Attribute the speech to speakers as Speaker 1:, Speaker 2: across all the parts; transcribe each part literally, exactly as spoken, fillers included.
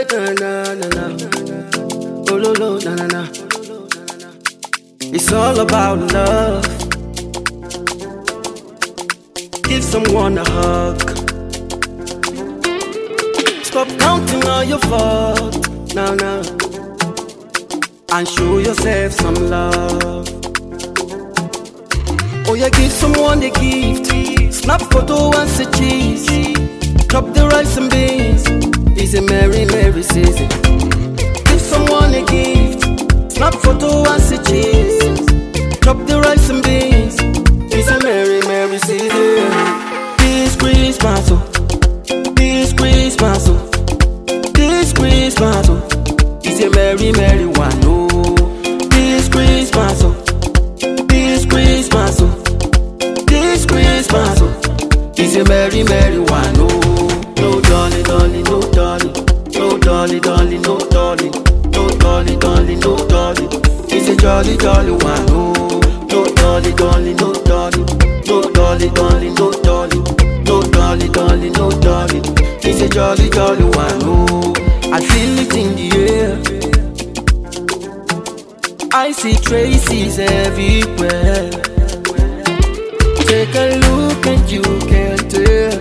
Speaker 1: na na na na. Oh no no na na na. It's all about love. Give someone a hug. Stop counting all your faults now now, and show yourself some love. Oh yeah, give someone a gift. Snap photo and say cheese. Chop the rice and beans. It's a merry, merry season. Give someone a gift. Snap photo and say cheese. Chop the rice and beans. It's a merry, merry season. This Christmas, oh. This Christmas, oh. This Christmas, oh. It's a merry, merry one, oh. This Christmas, oh. This Christmas, oh. This Christmas, oh. It's a merry, merry one, oh. No dolly, dolly, no dolly. No dolly, dolly, no dolly. No dolly, dolly, no dolly. It's a jolly, jolly one, oh. No dolly, dolly, no dolly. No dolly, dolly, no dolly. No dolly, dolly, no dolly. It's a jolly, jolly one, oh. I feel it in the air. I see traces everywhere. Take a look and you can tell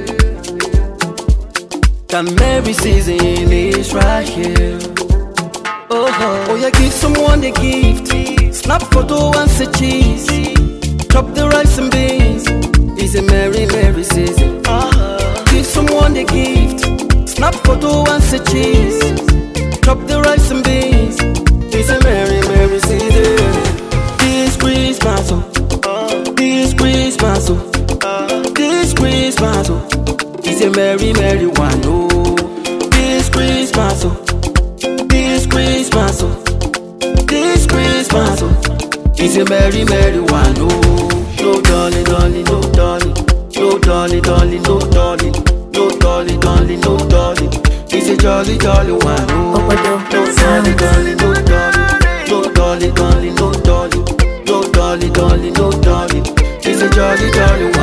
Speaker 1: the merry season is right here. Oh, oh, oh yeah, give someone a gift. Snap photo and say cheese. Chop the rice and beans. It's a merry, merry season. Uh-huh. Give someone a gift. Snap photo and say cheese. Chop the rice and beans. It's a merry, merry season. This Christmas, oh. This Christmas, oh. This Christmas, oh. It's a merry, merry one, oh. This Christmas, oh. This Christmas, oh. This Christmas, oh. It's a merry, merry one, oh. No dolly, dolly, no dolly. No dolly, dolly, no dolly. No dolly, dolly, no dolly. It's a jolly, jolly one, oh. No dolly, dolly, no dolly. No dolly, dolly, no dolly. No dolly, dolly, no dolly. It's a jolly, jolly one.